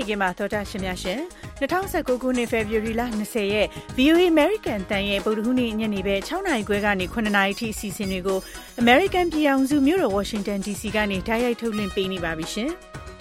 ကင်းမှာတော်တာရှင်များရှင်2019ခုနှစ်ဖေဖော်ဝါရီလ20ရက် VOA American တန်ရဲ့ဗုဒ္ဓဟူးနေ့ညနေပဲ6နာရီခွဲကနေ9နာရီထိအစီအစဉ်တွေကို American ပြည်ထောင်စုမြို့တော် Washington DC ကနေတိုက်ရိုက်ထုတ်လွှင့်ပေးနေပါပြီရှင်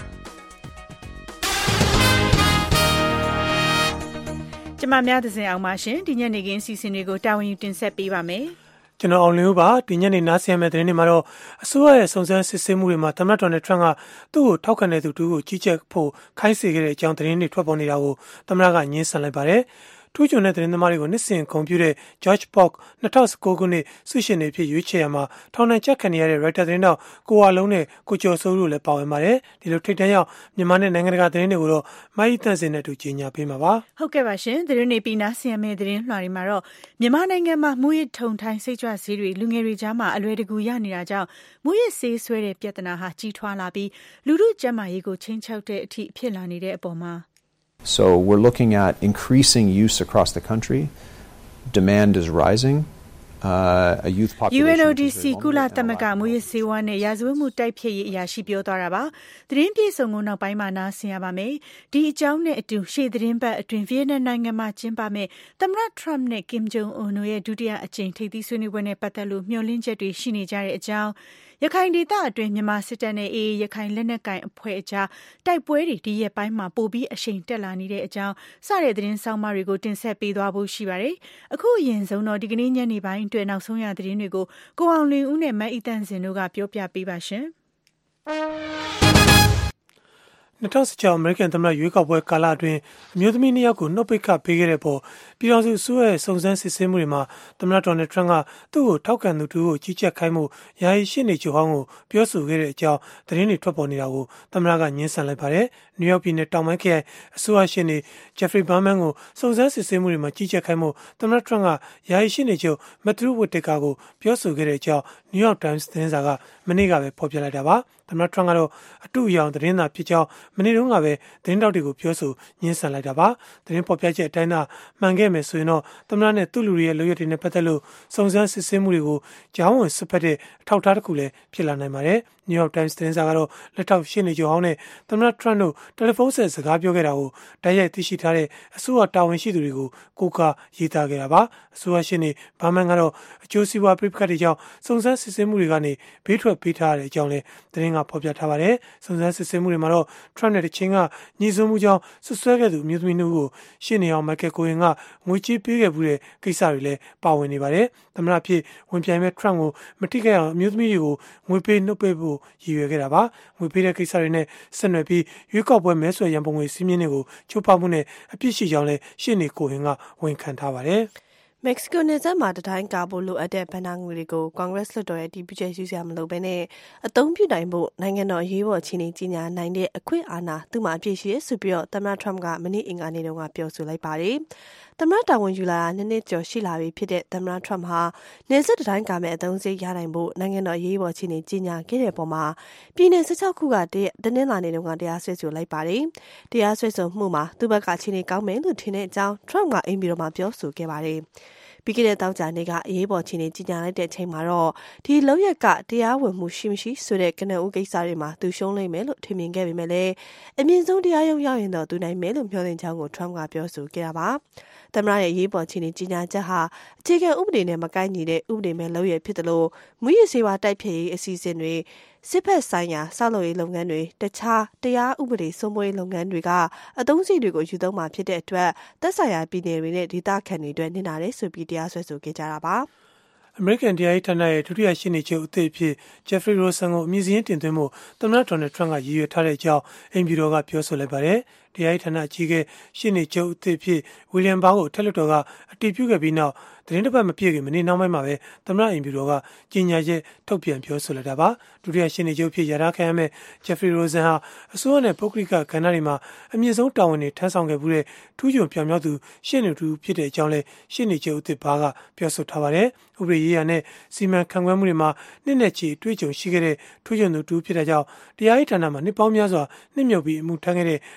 ကျမများသစဉ်အောင်ပါရှင်ဒီညနေခင်းအစီအစဉ်တွေကိုတာဝန်ယူတင်ဆက်ပေးပါမယ်ကျွန်တော်အောင်လင်းဦးပါဒီညနေနားဆင်ရမယ့်သတင်းတွေမှာတော့အစိုးရရဲ့စုံစမ်းစစ်ဆေးမှုတွေမှာသမ္မတဒေါ်နယ်ထရန့်ကသူ့ကိုထောက်ခံတဲ့သူတူကိုကြီးကြပ်ဖို့ခိုင်းစေခဲ့တဲ့အကြောင်းသတင်းတွေထွက်ပေါ်နေတာကိုသမ္မတကညှင်းဆန်လိုက်ပါတယ်ထူးချွန်တဲ့သတင်းသမားတွေကိုနှစ်စဉ်ဂုဏ်ပြုတဲ့ George Polk 2019ခုနှစ်ဆုရှင်တွေဖြစ်ရွေးချယ်ရမှာထောင်ဒဏ်ကျခံနေရတဲ့ Reuters သတင်းတော့ကိုဝါလုံးနဲ့ကိုကျော်စိုးတို့လည်းပါဝင်ပါတယ်ဒီလိုထိပ်တန်းရောက်မြန်မာနဲ့နိုင်ငံတကာသတင်းတွေကိုတော့မိုင်းတန့်စင်နဲ့တူကြီးညာပေးမှာပါဟုတ်ကဲ့ပါရှင်သတင်းတွေပြီးနားဆင်ရမယ့်သတင်းလွှာတွေမှာတော့မြန်မာနိုင်ငံမှာမူရစ်ထုံထိုင်းစိတ်ကြွဆေးတွေလူငယ်တွေကြားမှာအလွယ်တကူရနေတာကြောင့်မူရစ်ဆေးဆွဲတဲ့ပြဿနာဟာကြီးထွားလာပြီးလူထုကျန်းမာရေးကိုချိန်ချောက်တဲ့အထိဖြစ်လာနေတဲ့အပေါ်မှာ So we're looking at increasing use across the country. Demand is rising. A youth population. UNODC ကုလသမဂ္ဂမူရစ်ဆေးဝါးနဲ့ရာဇဝတ်မှုတိုက်ဖျက်ရေးအရာရှိပြောသွားတာပါ။သတင်းပြေဆုံးကိုနောက်ပိုင်းမှာနားဆင်ရပါမယ်။ဒီအကြောင်းနဲ့အတူရှေ့သတင်းပတ်အတွင်းဗီယက်နမ်နိုင်ငံမှာကျင်းပမယ့်သမ္မတ Trump နဲ့ Kim Jong Un ရဲ့ဒုတိယအကြိမ်ထိပ်သီးဆွေးနွေးပွဲနဲ့ပတ်သက်လို့မျှော်လင့်ချက်တွေရှိနေကြတဲ့အကြောင်းရခိုင်ဒေသအတွင်းမြန်မာစစ်တပ်နဲ့ AA ရခိုင်လက်နက်ကိုင်အဖွဲ့အကြားတိုက်ပွဲတွေဒီရက်ပိုင်းမှာပိုပြီးအရှိန်တက်လာနေတဲ့အကြောင်းစတဲ့သတင်းဆောင်မတွေကိုတင်ဆက်ပေးသွားဖို့ရှိပါတယ်။အခုအရင်ဆုံးတော့ဒီကနေ့ညနေပိုင်းအတွက်နောက်ဆုံးရသတင်းတွေကိုကိုအောင်လင်းဦးနဲ့မအီတန်စင်တို့ကပြောပြပေးပါရှင်။ 2016 American သမ္မတရွေးကောက်ပွဲကာလအတွင်းအမျိုးသမီး2ယောက်ကိုနှုတ်ပိတ်ခပေးခဲ့တဲ့ပေါ်ပြည်ထောင်စုအစိုးရရဲ့စုံစမ်းစစ်ဆေးမှုတွေမှာသမ္မတဒေါ်နယ်ထရန့်ကသူ့ကိုထောက်ခံသူတို့ကိုကြီးကြပ်ခိုင်းမှုယာယီရှင်းနေကြဟောင်းကိုပြောဆိုခဲ့တဲ့အကြောင်းသတင်းတွေထွက်ပေါ်နေတာကိုသမ္မတကညှင်းဆန်လိုက်ပါတယ်။နယူးယောက်ပြည်နယ်တောင်ပိုင်းခရိုင်အစိုးရရှင်းနေ Jeffrey Berman ကိုစုံစမ်းစစ်ဆေးမှုတွေမှာကြီးကြပ်ခိုင်းမှုသမ္မတထရန့်ကယာယီရှင်းနေချုပ် Matthew Whitaker ကိုပြောဆိုခဲ့တဲ့အကြောင်း New York Times သတင်းစာကမနေ့ကပဲဖော်ပြလိုက်တာပါ။သမ္မတထရန့်ကတော့အတူအယောင်သတင်းသာဖြစ်ကြောင်းမနေ့တုန်းကပဲသတင်းတောက်တွေကိုပြောဆိုညှင်းဆန်လိုက်တာပါသတင်းပေါ်ပြချက်အတိုင်းသာမှန်ခဲ့မယ်ဆိုရင်တော့သမ္မတနဲ့သူ့လူတွေရဲ့လုပ်ရည်တွေနဲ့ပတ်သက်လို့စုံစမ်းစစ်ဆေးမှုတွေကိုကြောင်းဝင်စစ်ဖက်တဲ့အထောက်အထားတစ်ခုလည်းဖြစ်လာနိုင်ပါတယ်New York Times သတင်းစာကတော့လက်ထောက်ရှင်းနေကြဟောင်းနဲ့သမ္မတထရန့်တို့တယ်လီဖုန်းဆက်စကားပြောခဲ့တာကိုတိုက်ရိုက်သိရှိထားတဲ့အစိုးရတာဝန်ရှိသူတွေကိုကိုးကားရေးသားခဲ့တာပါအစိုးရရှင်းနေဘာမန်ကတော့အကျိုးစီးပွားပြိပခတ်တွေကြောင့်စုံစမ်းစစ်ဆေးမှုတွေကနေဘေးထွက်ပေးထားတဲ့အကြောင်းလည်းသတင်းကဖော်ပြထားပါတယ်စုံစမ်းစစ်ဆေးမှုတွေမှာတော့ထရန့်နဲ့တချင်းကညီစွန်းမှုကြောင့်ဆွဆွဲခဲ့သူအမျိုးသမီးတို့ကိုရှင်းနေအောင်မိုက်ကယ်ကိုရင်ကငွေချေးပေးခဲ့မှုတဲ့ကိစ္စတွေလည်းပါဝင်နေပါတယ်သမ္မတဖြစ်ဝင်ပြိုင်မဲ့ထရန့်ကိုမထိခိုက်အောင်အမျိုးသမီးတွေကိုငွေပေးနှုတ်ပေးဖို့ရည်ရွယ်ခဲ့တာပါငွေပေးတဲ့ကိစ္စတွေနဲ့ဆက်နွယ်ပြီးရွေးကောက်ပွဲမဲဆွယ်ရန်ပုံငွေစည်းမျဉ်းတွေကိုချိုးဖောက်မှုနဲ့အပြစ်ရှိကြောင်းလည်းရှင်းနေကိုရင်ကဝန်ခံထားပါတယ်မက္ကဆီကိုနယ်စပ်မှာတတိုင်းကာဖို့လိုအပ်တဲ့ဘဏ္ဍာငွေတွေကိုကွန်ဂရက်လွှတ်တော်ရဲ့တည်ပြုချက်ယူစရာမလိုဘဲနဲ့အသုံးပြုနိုင်ဖို့နိုင်ငံတော်အရေးပေါ်အခြေအနေကြီးညာနိုင်တဲ့အခွင့်အာဏာသူ့မှာအပြည့်ရှိရဆိုပြီးတော့သမ္မတထရန့်ကမနေ့အင်္ဂါနေ့တုန်းကပြောဆိုလိုက်ပါတယ်။သမ္မတတာဝန်ယူလာတာနှစ်ကျော်ရှိလာပြီဖြစ်တဲ့သမ္မတထရန့်ဟာနယ်စပ်တတိုင်းကာမဲ့အသုံးစရိတ်ရနိုင်ဖို့နိုင်ငံတော်အရေးပေါ်အခြေအနေကြီးညာခဲ့တဲ့ပုံမှာပြည်내16ခုကတနင်္လာနေ့တုန်းကတရားစွဲဆိုလိုက်ပါတယ်။တရားစွဲဆိုမှုမှာသူ့ဘက်ကအခြေအနေကောင်းမယ်လို့ထင်တဲ့အကြောင်းထရန့်ကအိမ်ပြည်တော်မှာပြောဆိုခဲ့ပါတယ်။ပြီးခဲ့တဲ့တောက်ကြနေ့ကအရေးပေါ်အခြေအနေကြီးညာလိုက်တဲ့အချိန်မှာတော့ဒီလောက်ရက်ကတရားဝင်မှုရှိမရှိဆိုတဲ့ကနဦးကိစ္စတွေမှာသူရှုံးလိမ့်မယ်လို့ထင်မြင်ခဲ့ပေမဲ့လည်းအမြင့်ဆုံးတရားရုံးရောက်ရင်တော့သူနိုင်မယ်လို့မျှော်လင့်ကြောင်းကိုထရန့်ကပြောဆိုခဲ့တာပါသမ္မတရဲ့ရေးပေါ်အခြေအနေကြီးညာချက်ဟာအခြေခံဥပဒေနဲ့မကိုက်ညီတဲ့ဥပဒေမဲ့လုပ်ရဖြစ်တယ်လို့မူရစ်ဆေးဝါးတိုက်ဖျက်ရေးအစီအစဉ်တွေစစ်ဖက်ဆိုင်ရာဆောက်လုပ်ရေးလုပ်ငန်းတွေတခြားတရားဥပဒေစိုးမိုးရေးလုပ်ငန်းတွေကအသုံးစရိတ်တွေကိုယူသုံးမှာဖြစ်တဲ့အတွက်သက်ဆိုင်ရာပြည်နယ်တွေနဲ့ဒေသခံတွေအတွက်နစ်နာတယ်ဆိုပြီးတရားစွဲဆိုခဲ့ကြတာပါအမေရိကန်တရားရေးဌာနရဲ့ဒုတိယရှင်းနေချုပ်အသစ်အဖြစ် Jeffrey Rosen ကိုအမည်စရင်းတင်သွင်းဖို့သမ္မတဒေါ်နယ်ထရန့်ကရည်ရွယ်ထားတဲ့အကြောင်းအိမ်ဖြူတော်ကပြောဆိုလိုက်ပါတယ်။တရားရေးဌာနအကြီးအကဲရှင်းနေချုပ်အသစ်အဖြစ်ဝီလျံဘားကိုအထက်လွှတ်တော်ကအတည်ပြုခဲ့ပြီးနောက်သတင်းတစ်ပတ်မပြည့်ခင်မနေ့နောက်ပိုင်းမှာပဲသမ္မတအိမ်ဖြူတော်ကကြီးညာချက်ထုတ်ပြန်ပြောဆိုလိုက်တာပါဒုတိယရှင်းနေချုပ်ဖြစ်ရထားခံရမဲ့ Jeffrey Rosen ဟာအစိုးရနဲ့ပုဂ္ဂလိကကဏ္ဍတွေမှာအမြင့်ဆုံးတာဝန်တွေထမ်းဆောင်ခဲ့မှုတဲ့ထူးချွန်ပြောင်မြောက်သူရှင်းနေသူဖြစ်တဲ့အကြောင်းလည်းရှင်းနေချုပ်အသစ်ဘားကပြောဆိုထားပါတယ်ဥပဒေရေးရာနဲ့စီမံခန့်ခွဲမှုတွေမှာနှစ်နဲ့ချီတွေ့ကြုံရှိခဲ့တဲ့ထူးချွန်သူတူဖြစ်တဲ့ကြောင့်တရားရေးဌာနမှာနှစ်ပေါင်းများစွာနှစ်မြုပ်ပြီးအမှုထမ်းခဲ့တဲ့ဒုတိယရှ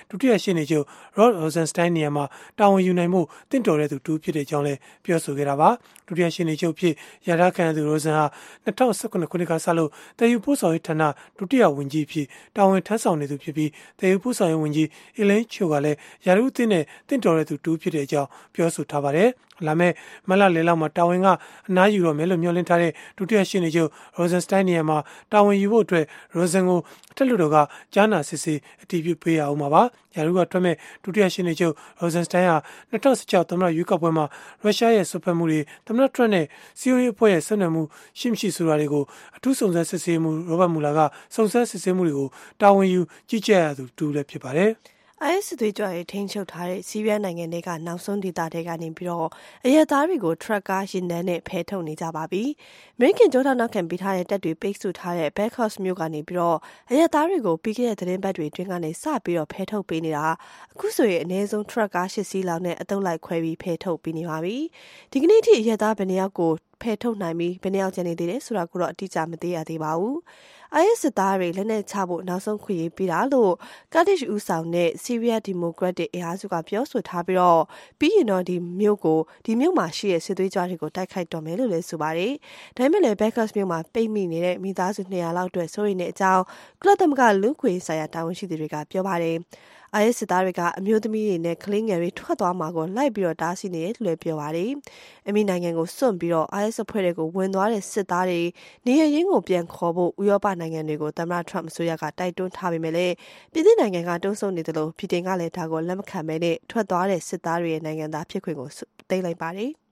ရှေ့နေချုပ် Rod Rosenstein နေရာမှာတာဝန်ယူနိုင်မှုတင့်တော်တဲ့သူတူဖြစ်တဲ့ကြောင်းလည်းပြောဆိုခဲ့တာပါဒုတိယရှေ့နေချုပ်ဖြစ်ရထားခံသူ Rosen ဟာ2019ခုနှစ်ကစလို့တည်ယူပို့ဆောင်ရေးဌာနဒုတိယဝန်ကြီးဖြစ်တာဝန်ထမ်းဆောင်နေသူဖြစ်ပြီးတည်ယူပို့ဆောင်ရေးဝန်ကြီး Elaine Chao ကလည်းရာထူးအသစ်နဲ့တင့်တော်တဲ့သူတူဖြစ်တဲ့အကြောင်းပြောဆိုထားပါတယ်လာမယ့်မလလေလောက်မှာတာဝန်ကအနားယူတော့မယ်လို့မျှော်လင့်ထားတဲ့ဒုတိယရှေ့နေချုပ် Rosenstein နေရာမှာတာဝန်ယူဖို့အတွက် Rosen ကိုအထက်လွှတ်တော်ကကြားနာစစ်ဆေးအတည်ပြုပေးရအောင်ပါရာထူးကထွက်မဲ့ဒုတိယရှေ့နေချုပ် Rosenstein ဟာ2016သမ္မတရွေးကောက်ပွဲမှာရုရှားရဲ့ဆွတ်ဖက်မှုတွေသမ္မတထရန့်နဲ့စီယိုရေးအဖွဲ့ရဲ့ဆက်နွယ်မှုရှိမရှိဆိုတာတွေကိုအထူးစုံစမ်းစစ်ဆေးမှုရောဘတ်မူလာကစုံစမ်းစစ်ဆေးမှုတွေကိုတာဝန်ယူကြီးကြပ်ရသူတူလည်းဖြစ်ပါတယ် IS သွေးကြွရေးထိန်းချုပ်ထားတဲ့စီးရီးယားနိုင်ငံတွေကနောက်ဆုံးဒေသတွေကနေပြီးတော့အရက်သားတွေကိုထရက်ကားရင်နှန်းနဲ့ဖဲထုတ်နေကြပါပြီ။အမေရိကန်ကြောထောက်နောက်ခံပေးထားတဲ့တပ်တွေပိတ်ဆို့ထားတဲ့ Backhurst မြို့ကနေပြီးတော့အရက်သားတွေကိုပြီးခဲ့တဲ့သတင်းပတ်တွေတွင်းကနေစပြီးတော့ဖဲထုတ်ပေးနေတာအခုဆိုရင်အနည်းဆုံးထရက်ကား8စီးလောက်နဲ့အတုပ်လိုက်ခွဲပြီးဖဲထုတ်ပေးနေပါပြီ။ဒီကနေ့ထိအရက်သားဘယ်နှယောက်ကိုဖဲထုတ်နိုင်ပြီးဘယ်နှယောက်ကျန်နေသေးတယ်ဆိုတာကိုတော့အတိအကျမသိရသေးပါဘူး။ IS စစ်သားတွေလက်နက်ချဖို့နောက်ဆုံးခွင့်ရေးပေးတာလို့ကာဒစ်ဦးဆောင်တဲ့ဆီးရီးယားဒီမိုကရက်တစ်အင်အားစုကပြောဆိုထားပြီးတော့ပြီးရင်တော့ဒီမြို့မှာရှိတဲ့စစ်သွေးကြွတွေကိုတိုက်ခိုက်တော်မယ်လို့လည်းဆိုပါတယ်။ဒါပေမဲ့လည်း Bacchus မြို့မှာပိတ်မိနေတဲ့မိသားစု200လောက်အတွက်စိုးရိမ်တဲ့အကြောင်းကုလသမဂ္ဂလူ့အခွင့်အရေးဆိုင်ရာတာဝန်ရှိသူတွေကပြောပါတယ်။ IS စစ်သားတွေကအမျိုးသမီးတွေနဲ့ကလေးငယ်တွေထွက်သွားမှာကိုလိုက်ပြီးတော့တားဆီးနေတယ်လို့လည်းပြောပါတယ်။အမေနိုင်ငံကိုစွန့်ပြီးတော့ IS အဖွဲ့တွေကိုဝင်သွားတဲ့စစ်သားတွေနေရင်းကိုပြန်ခေါ်ဖို့ဥရောပနိုင်ငံတွေကိုသမ္မတထရမ့်အစိုးရကတိုက်တွန်းထားပေမဲ့လည်းပြည်သူနိုင်ငံကတွန်းဆုံနေတယ်လို့ပြည်တင်ကလည်းဒါကိုလက်မခံဘဲနဲ့ထွက်သွားတဲ့စစ်သားတွေရဲ့နိုင်ငံသားဖြစ်ခွင့်ကိုသိမ်းလိုက်ပါတယ်။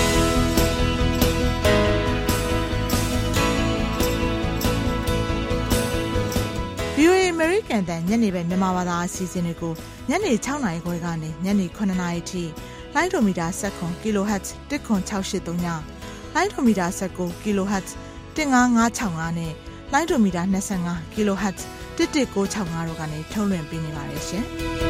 VOA American တန်ညနေပဲမြန်မာဘာသာအစီအစဉ်တွေကိုညနေ6နာရီခွဲကနေညနေ9နာရီထိလိုင်းဒိုမီတာ7 kHz 10683ညလိုင်းဒိုမီတာ19 kHz 15565နဲ့လိုင်းဒိုမီတာ25 kHz 11965တို့ကနေထုတ်လွှင့်ပေးနေပါတယ်ရှင်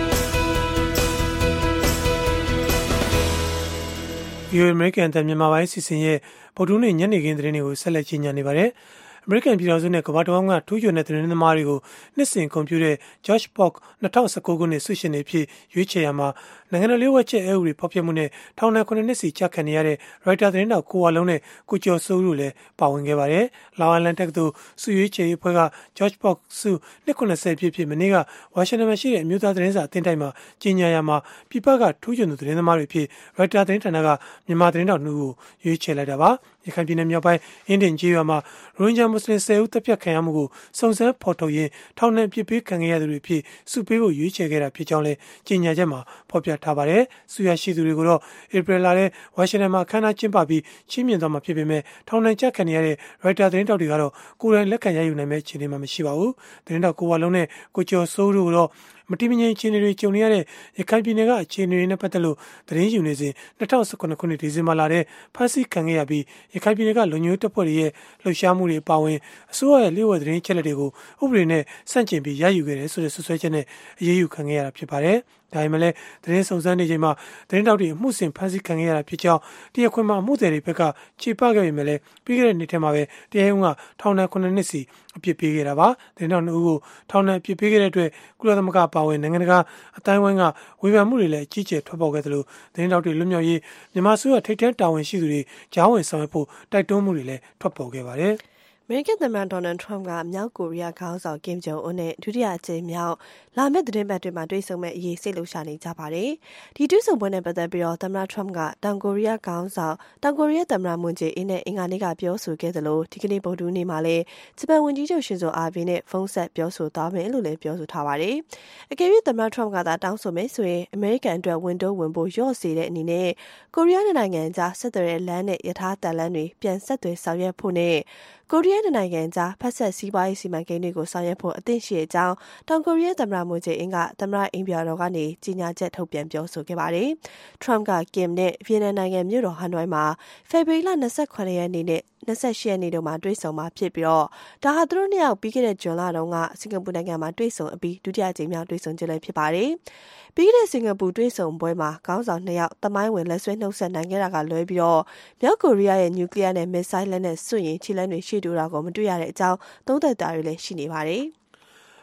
။ VOA American တန်မြန်မာပိုင်းအစီအစဉ်ရဲ့ဗုဒ္ဓနေ့ညနေခင်းသတင်းတွေကိုဆက်လက်ကြီးညာနေပါတယ်။ အမေရိကန်ပြည်ထောင်စုနဲ့ကမ္ဘာတစ်ဝန်းကထူးချွန်တဲ့သတင်းသမားတွေကိုနှစ်စဉ်ကွန်ပျူတာ George Polk 2019ခုနှစ်ဆုရှင်တွေဖြစ်ရွေးချယ်ရမှာနိုင်ငံတော်လျှို့ဝှက်ချက်အဥပဒေဖောက်ဖျက်မှုနဲ့ထောင်ဒဏ်9နှစ်စီချခံနေရတဲ့ Reuters သတင်းတောက်ကိုဝါလုံးနဲ့ကိုကျော်စိုးတို့လည်းပါဝင်ခဲ့ပါတယ်။ လောင်အိုင်လန်တက္ကသိုလ်ဆုရွေးချယ်ရေးအဖွဲ့က George Polk ဆုနှစ်90ပြည့်ဖြစ်မနေ့ကဝါရှင်တန်မှာရှိတဲ့အမျိုးသားသတင်းစာအသင်းတိုင်းမှာကြီးညာရမှာပြည်ပကထူးချွန်သူသတင်းသမားတွေဖြစ် Reuters သတင်းဌာနကမြန်မာသတင်းတောက်2ဦးကိုရွေးချယ်လိုက်တာပါ။ရခိုင်ပြည်နယ်မြောက်ပိုင်းအင်းဒင်ကျေးရွာမှာရိုဟင်ဂျာမွတ်စလင်10ဦးတပ်ဖြတ်ခံရမှုကိုစုံစမ်းဖော်ထုတ်ရင်းထောင်နဲ့ပြစ်ပေးခံခဲ့ရသူတွေဖြစ်စုပေးဖို့ရွေးချယ်ခဲ့တာဖြစ်ကြောင်းလည်းကြေညာချက်မှာဖော်ပြထားပါတယ်။ဆုရရှိသူတွေကိုတော့ဧပြီလထဲဝါရှင်တန်မှာအခမ်းအနားကျင်းပပြီးချီးမြှင့်သွားမှာဖြစ်ပေမဲ့ထောင်နဲ့ကြခံနေရတဲ့ Reuters သတင်းတောက်တွေကတော့ကိုယ်တိုင်လက်ခံရယူနိုင်မဲ့အခြေအနေမှာမရှိပါဘူး။သတင်းတောက်ကိုဝါလုံးနဲ့ကိုကျော်စိုးတို့ကတော့မတိမငြိမ်အခြေအနေတွေကြုံနေရတဲ့ရခိုင်ပြည်နယ်ကအခြေအနေတွေနဲ့ပတ်သက်လို့သတင်းယူနေစဉ်2019ခုနှစ်ဒီဇင်ဘာလထဲဖမ်းဆီးခံခဲ့ရပြီးရခိုင်ပြည်နယ်ကလုံခြုံရေးတပ်ဖွဲ့တွေရဲ့လှုပ်ရှားမှုတွေအပါအဝင်အစိုးရရဲ့လျှို့ဝှက်သတင်းချက်လက်တွေကိုဥပဒေနဲ့ဆန့်ကျင်ပြီးရယူခဲ့တယ်ဆိုတဲ့ဆွဆွဲချက်နဲ့အရေးယူခံခဲ့ရတာဖြစ်ပါတယ်။ဒါပေမဲ့လည်းသတင်းစုံစမ်းနေချိန်မှာသတင်းတောက်တွေအမှုဆင်ဖမ်းဆီးခံခဲ့ရတာဖြစ်ကြောင်းတရားခွင်မှာအမှုသည်တွေဘက်ကခြေပခဲ့ပေမဲ့လည်းပြီးခဲ့တဲ့နှစ်ထဲမှာပဲတရားရုံးကထောင်ဒဏ်9နှစ်စီအပြစ်ပေးခဲ့တာပါ။သတင်းတောက်2ဦးကိုထောင်ဒဏ်အပြစ်ပေးခဲ့တဲ့အတွက်ကုလသမဂ္ဂပါဝင်နိုင်ငံတကာအတိုင်းအဝိုင်းကဝေဖန်မှုတွေလည်းအကြီးအကျယ်ထွက်ပေါ်ခဲ့သလိုသတင်းတောက်တွေလွတ်မြောက်ရေးမြန်မာဆိုရထိပ်တန်းတာဝန်ရှိသူတွေကြားဝင်ဆောင်ရွက်ဖို့တိုက်တွန်းမှုတွေလည်းထွက်ပေါ်ခဲ့ပါတယ်။အမေရိကန်သမ္မတဒေါ်နယ်ထရမ့်ကမြောက်ကိုရီးယားခေါင်းဆောင်ကင်ဂျုံအွန်းနဲ့ဒုတိယအကြိမ်မြောက်လာမယ့်သတင်းပတ်တွေမှာတွေ့ဆုံမဲ့အရေးစိတ်လှုပ်ရှားနေကြပါတယ်။ဒီတွေ့ဆုံပွဲနဲ့ပတ်သက်ပြီးတော့သမ္မတထရမ့်ကတောင်ကိုရီးယားခေါင်းဆောင်တောင်ကိုရီးယားသမ္မတမွန်ဂျေအင်းနဲ့အင်္ဂါနေ့ကပြောဆိုခဲ့သလိုဒီကနေ့ဗုဒ္ဓနေ့မှာလည်းဂျပန်ဝန်ကြီးချုပ်ရှင်ဇိုအာဘေးနဲ့ဖုန်းဆက်ပြောဆိုသွားမယ်လို့လည်းပြောဆိုထားပါတယ်။အကယ်၍သမ္မတထရမ့်ကသာတောင်းဆိုမယ်ဆိုရင်အမေရိကန်အတွက်ဝန်တိုးဝင်ဖို့လျော့စေတဲ့အနေနဲ့ကိုရီးယားနိုင်ငံကြားဆက်သွယ်တဲ့လမ်းနဲ့ယထာတန်လမ်းတွေပြန်ဆက်သွယ်ဆောင်ရွက်ဖို့နဲ့ကိုရီးယားနိုင်ငံကြားဖက်ဆက်စီးပွားရေးစီမံကိန်းတွေကိုဆောင်ရွက်ဖို့အသင့်ရှိတဲ့အကြောင်းတောင်ကိုရီးယားသမ္မတမွန်ဂျေအင်းကသမ္မတအိမ်ပြာတော်ကနေကြေညာချက်ထုတ်ပြန်ပြောဆိုခဲ့ပါတယ်။ ထရမ့်ကကင်နဲ့ဗီယက်နမ်နိုင်ငံမြို့တော်ဟန်နွိုင်းမှာဖေဖော်ဝါရီလ28ရက်နေ့နဲ့28ရက်နေ့တို့မှာတွေ့ဆုံမှာဖြစ်ပြီးတော့ဒါဟာသူတို့နှစ်ယောက်ပြီးခဲ့တဲ့ဇွန်လတုန်းကစင်ကာပူနိုင်ငံမှာတွေ့ဆုံအပြီးဒုတိယကြိမ်မြောက်တွေ့ဆုံကြလည်းဖြစ်ပါတယ်။ပြီးခဲ့တဲ့စင်ကာပူတွေ့ဆုံပွဲမှာခေါင်းဆောင်2ယောက်သမိုင်းဝင်လက်ဆွဲနှုတ်ဆက်နိုင်ခဲ့တာကလွဲပြီးတော့မြောက်ကိုရီးယားရဲ့နျူကလ িয়ার နဲ့မစ်ဆိုင်းလက်နဲ့စွန့်ရင်ခြေလမ်းတွေရှေ့တိုးတာကိုမတွေ့ရတဲ့အကြောင်းသုံးသပ်တာတွေလည်းရှိနေပါတယ်။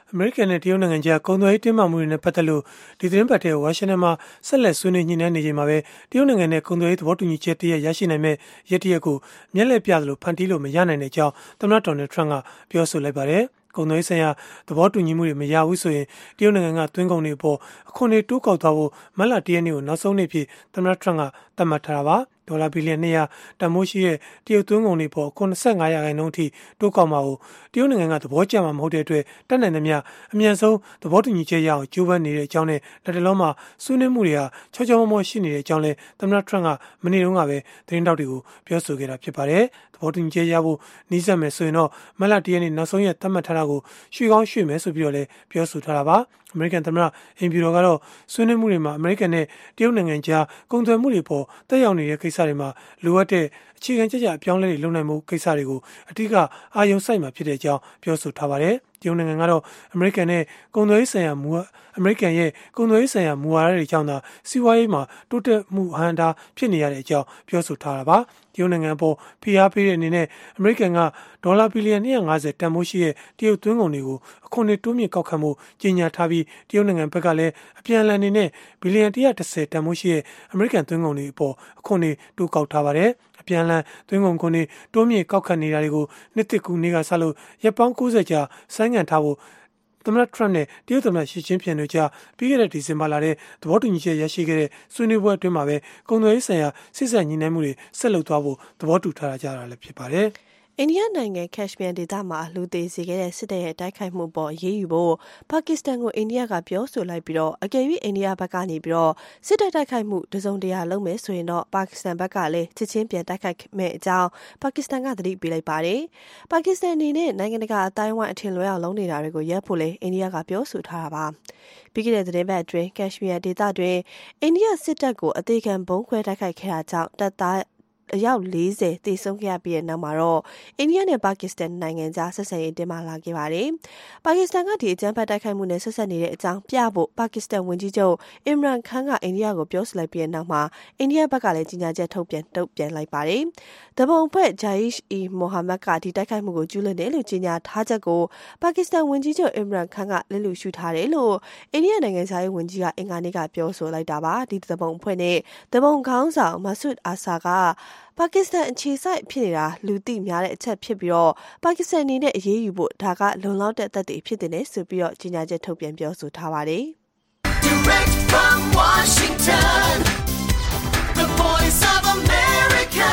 အမေရိကန်နဲ့တရုတ်နိုင်ငံကြားကုန်သွယ်ရေးတင်းမာမှုတွေနဲ့ပတ်သက်လို့ဒီသတင်းပတ်ထဲဝါရှင်တန်မှာဆက်လက်ဆွေးနွေးညှိနှိုင်းနေချိန်မှာပဲတရုတ်နိုင်ငံနဲ့ကုန်သွယ်ရေးသဘောတူညီချက်တရက်ရရှိနိုင်မဲ့ရည်တရက်ကိုမျက်လှည့်ပြသလိုဖန်တီးလို့မရနိုင်တဲ့အကြောင်းသမ္မတဒေါ်နယ်ထရန့်ကပြောဆိုလိုက်ပါတယ်ကုန်သွယ်ရေးဆိုင်ရာသဘောတူညီမှုတွေမရဘူးဆိုရင်တရုတ်နိုင်ငံကသွင်းကုန်တွေအပေါ်အခွန်တွေတိုးကောက်သွားဖို့မတ်လ1ရက်နေ့ကိုနောက်ဆုံးနေ့ဖြစ်သမ္မတထရန့်ကသတ်မှတ်ထားတာပါဒေါ်လာဘီလီယံ200တန်ဖိုးရှိတဲ့တရုတ်သွင်းကုန်တွေပေါ်25%အထိတိုးကောက်မှာကိုတရုတ်နိုင်ငံကသဘောကျမှာမဟုတ်တဲ့အတွက်တက်နိုင်သမျှအမြန်ဆုံးသဘောတူညီချက်ရအောင်ကြိုးပမ်းနေတဲ့အကြောင်းနဲ့လက်တလုံးမှာဆွေးနွေးမှုတွေဟာချောချောမောမောရှိနေတဲ့အကြောင်းလည်းသမ္မတထရန့်ကမနေ့တုန်းကပဲသတင်းတောက်တွေကိုပြောဆိုခဲ့တာဖြစ်ပါတယ်သဘောတူညီချက်ရဖို့နှီးစပ်မယ်ဆိုရင်တော့မတ်လ1ရက်နေ့နောက်ဆုံးရက်သတ်မှတ်ထားတာကိုရွှေကောင်းရွှေမယ်ဆိုပြီးတော့လည်းပြောဆိုထားတာပါအမေရိကန်သမ္မတအင်ဖြူတော်ကတော့ဆွေးနွေးမှုတွေမှာအမေရိကန်နဲ့တရုတ်နိုင်ငံကြားကုန်သွယ်မှုတွေပေါ်တက်ရောက်နေတဲ့ကိစ္စတွေမှာလိုအပ်တဲ့အခြေခံကျကျအပြောင်းလဲတွေလုပ်နိုင်မှုကိစ္စတွေကိုအထူးအာရုံစိုက်မှာဖြစ်တဲ့အကြောင်းပြောဆိုထားပါတယ်တရုတ်နိုင်ငံကတော့အမေရိကန်နဲ့ကုန်သွယ်ရေးဆိုင်ရာအမေရိကန်ရဲ့ကုန်သွယ်ရေးဆိုင်ရာမူဝါဒတွေကြောင့်သာစီးပွားရေးမှာတိုးတက်မှုအဟန့်အတားဖြစ်နေရတဲ့အကြောင်းပြောဆိုထားတာပါတရုတ်နိုင်ငံပေါ်ဖိအားပေးတဲ့အနေနဲ့အမေရိကန်ကဒေါ်လာဘီလီယံ250တန်ဖိုးရှိတဲ့တရုတ်သွင်းကုန်တွေကိုအခွန်တွေတိုးမြင့်ကောက်ခံမှုကြေညာထားပြီးတရုတ်နိုင်ငံဘက်ကလည်းအပြန်အလှန်နေနဲ့ဘီလီယံ130တန်ဖိုးရှိတဲ့အမေရိကန်သွင်းကုန်တွေအပေါ်အခွန်တွေတိုးကောက်ထားပါတယ်အပြန်အလှန်သွင်းကုန်ခွန်တွေတိုးမြင့်ကောက်ခံနေတာတွေကိုနှစ်တစ်ခုနေ့ကစလို့ရက်ပေါင်း90ကြာဆိုင်းငံ့ထားဖို့သမ္မတထရန့်နဲ့တရုတ်သမ္မတရှီကျင်းဖျင်တို့ကြားပြီးခဲ့တဲ့ဒီဇင်ဘာလထဲသဘောတူညီချက်ရရှိခဲ့တဲ့ဆွေးနွေးပွဲအတွင်းမှာပဲကုန်သွယ်ရေးဆိုင်ရာစစ်ဆက်ညှိနှိုင်းမှုတွေဆက်လုပ်သွားဖို့သဘောတူထားကြတာလည်းဖြစ်ပါတယ်အိန္ဒိယနိုင်ငံကက်ရှ်မီးယားဒေသမှာလူသေစေခဲ့တဲ့စစ်တပ်ရဲ့တိုက်ခိုက်မှုပေါ်အရေးယူဖို့ပါကစ္စတန်ကိုအိန္ဒိယကပြောဆိုလိုက်ပြီးတော့အကယ်၍အိန္ဒိယဘက်ကနေပြီးတော့စစ်တပ်တိုက်ခိုက်မှုတစုံတရာလုပ်မယ်ဆိုရင်တော့ပါကစ္စတန်ဘက်ကလည်းချက်ချင်းပြန်တိုက်ခိုက်မယ်အကြောင်းပါကစ္စတန်ကသတိပေးလိုက်ပါတယ်။ပါကစ္စတန်အနေနဲ့နိုင်ငံတကာအတိုင်းအဝိုင်းအထင်လွဲအောင်လုပ်နေတာတွေကိုရပ်ဖို့လည်းအိန္ဒိယကပြောဆိုထားတာပါ။ပြီးခဲ့တဲ့သတင်းပတ်အတွင်းကက်ရှ်မီးယားဒေသတွင်အိန္ဒိယစစ်တပ်ကိုအသေးခံဘုံခွဲတိုက်ခိုက်ခဲ့တာကြောင့်တပ်သားအယောက်40သေဆုံးခဲ့ပြီးတဲ့နောက်မှာတော့အိန္ဒိယနဲ့ပါကစ္စတန်နိုင်ငံကြားဆက်ဆံရေးတင်းမာလာခဲ့ပါတယ်။ပါကစ္စတန်ကဒီအကြမ်းဖက်တိုက်ခိုက်မှုနဲ့ဆက်ဆက်နေတဲ့အကြောင်းပြဖို့ပါကစ္စတန်ဝန်ကြီးချုပ်အင်မရန်ခန်ကအိန္ဒိယကိုပြောဆိုလိုက်ပြီးတဲ့နောက်မှာအိန္ဒိယဘက်ကလည်းကြေညာချက်တုံ့ပြန်လိုက်ပါတယ်။တပုံဖွဲ့ဂျာယစ်မိုဟာမက်ကဒီတိုက်ခိုက်မှုကိုကျူးလွန်တယ်လို့ကြေညာထားချက်ကိုပါကစ္စတန်ဝန်ကြီးချုပ်အင်မရန်ခန်ကလက်လူရှုထားတယ်လို့အိန္ဒိယနိုင်ငံသားရေးဝန်ကြီးကအင်္ဂါနေ့ကပြောဆိုလိုက်တာပါ။ဒီတပုံဖွဲ့နဲ့တပုံခေါင်းဆောင်မဆုဒ်အာဆာကပါကစ္စတန်အခြေစိုက်ဖြစ်နေတာလူသိများတဲ့အချက်ဖြစ်ပြီးတော့ပါကစ္စတန်အနေနဲ့အရေးယူဖို့ဒါကလုံလောက်တဲ့သက်သေဖြစ်တယ်ဆိုပြီးတော့ကြေညာချက်ထုတ်ပြန်ပြောဆိုထားပါတယ်။ Direct from Washington, the Voice of America,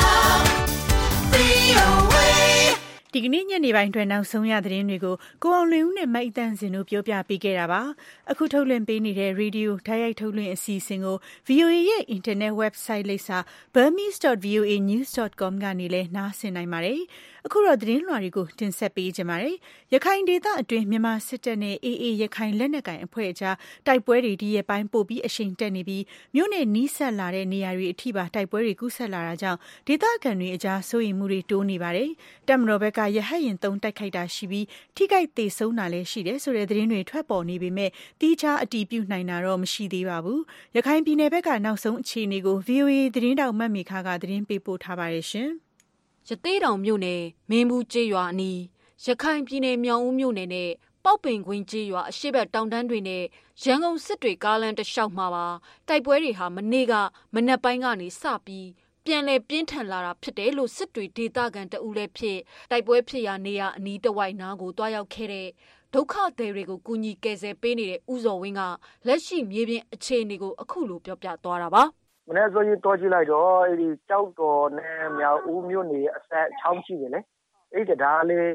VOA ဒီကနေ့ညနေပိုင်းတွင်နောက်ဆုံးရသတင်းတွေကိုကိုအောင်လွင်ဦးနဲ့မိုက်တန့်စင်တို့ပြောပြပေးခဲ့တာပါအခုထုတ်လွှင့်ပေးနေတဲ့ရေဒီယိုဓာတ်ရိုက်ထုတ်လွှင့်အစီအစဉ်ကို VOA ရဲ့ internet website လိပ်စာ burmese.voanews.com ကနေလည်းနားဆင်နိုင်ပါတယ်အခုတော့သတင်းလွှာတွေကိုတင်ဆက်ပေးကြပါမယ်ရခိုင်ဒေသအတွင်းမြန်မာစစ်တပ်နဲ့ AA ရခိုင်လက်နက်ကိုင်အဖွဲ့အကြားတိုက်ပွဲတွေဒီရက်ပိုင်းပို့ပြီးအရှိန်တက်နေပြီးမြို့နယ်နီးစပ်လာတဲ့နေရာတွေအထိပါတိုက်ပွဲတွေကူးစက်လာတာကြောင့်ဒေသခံတွေအကြားစိုးရိမ်မှုတွေတိုးနေပါတယ်တပ်မတော်ဘက်ကရဟတ်ရင်သုံးတိုက်ခိုက်တာရှိပြီးထိခိုက်သေဆုံးတာလည်းရှိတယ်ဆိုတဲ့သတင်းတွေထွက်ပေါ်နေပေမဲ့တိကျအတည်ပြုနိုင်တာတော့မရှိသေးပါဘူးရခိုင်ပြည်နယ်ဘက်ကနောက်ဆုံးအခြေအနေကို VOA သတင်းတောက်မတ်မီခါကသတင်းပေးပို့ထားပါတယ်ရှင်ရသေးတောင်မြို့နယ်မင်းဘူးကျေးရွာအနီးရခိုင်ပြည်နယ်မြောင်ဦးမြို့နယ်နဲ့ပေါက်ပင်ကွင်းကျေးရွာအရှိတ်တောင်တန်းတွေနဲ့ရန်ကုန်စစ်တွေကားလမ်းတစ်လျှောက်မှာပါတိုက်ပွဲတွေဟာမနေ့ကမနက်ပိုင်းကနေစပြီးပြန်လည်ပြင်းထန်လာတာဖြစ်တယ်လို့စစ်တွေဒေသခံတအူးလည်းဖြစ်တိုက်ပွဲဖြစ်ရာနေရာအနီးတစ်ဝိုက်နားကိုတွားရောက်ခဲ့တဲ့ဒုက္ခသည်တွေကိုကူညီကယ်ဆယ်ပေးနေတဲ့ဦးစော်ဝင်းကလက်ရှိမြေပြင်အခြေအနေကိုအခုလိုပြောပြသွားတာပါမနေ့ဆိုရင်တော့ကြည့်လိုက်တော့အဲဒီကြောက်တော်နဲ့မြောက်ဦးမြို့နယ်အဆက်ချောင်းရှိတယ်လေအဲဒီတရားလေး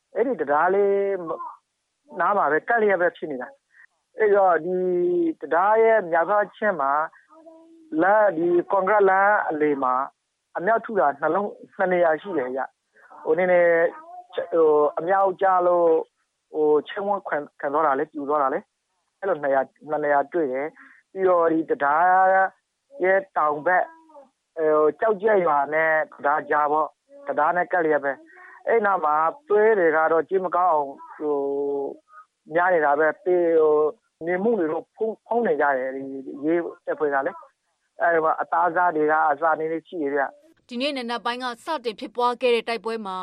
နားမှာပဲကက်လျက်ပဲဖြစ်နေတာအဲဒီတော့ဒီတရားရဲ့မြောက်ဘက်ချင်းမှာလာဒီကွန်ဂရလာအလေမှာအမြောက်ထူတာနှစ်နေရာရှိတယ်ကြဟိုနည်းနည်းအမြောက်ကြလို့ချင်းဝန်းခံသွားတာလေပြူသွားတာလေအဲ့လိုနှစ်နေရာတွေ့တယ်ပြီးတော့ဒီတရားရဲ့တောင်ဘက်ကြောက်ကြရွာနဲ့တရားကြားပေါ့တရားနဲ့ကက်လျက်ပဲအဲ့နာမှာသွေးတွေကတော့ကြည့်မကောင်းအောင်များနေတာပဲပြီးနေမှုတွေတော့ဖုံးနေကြတယ်ဒီရေးတက်ဖွဲ့ကလေအဲ့မှာအသားစားတွေကအစာနေနေရှိရပြဒီနေ့နံနက်ပိုင်းကစတင်ဖြစ်ပွားခဲ့တဲ့တိုက်ပွဲမှာတ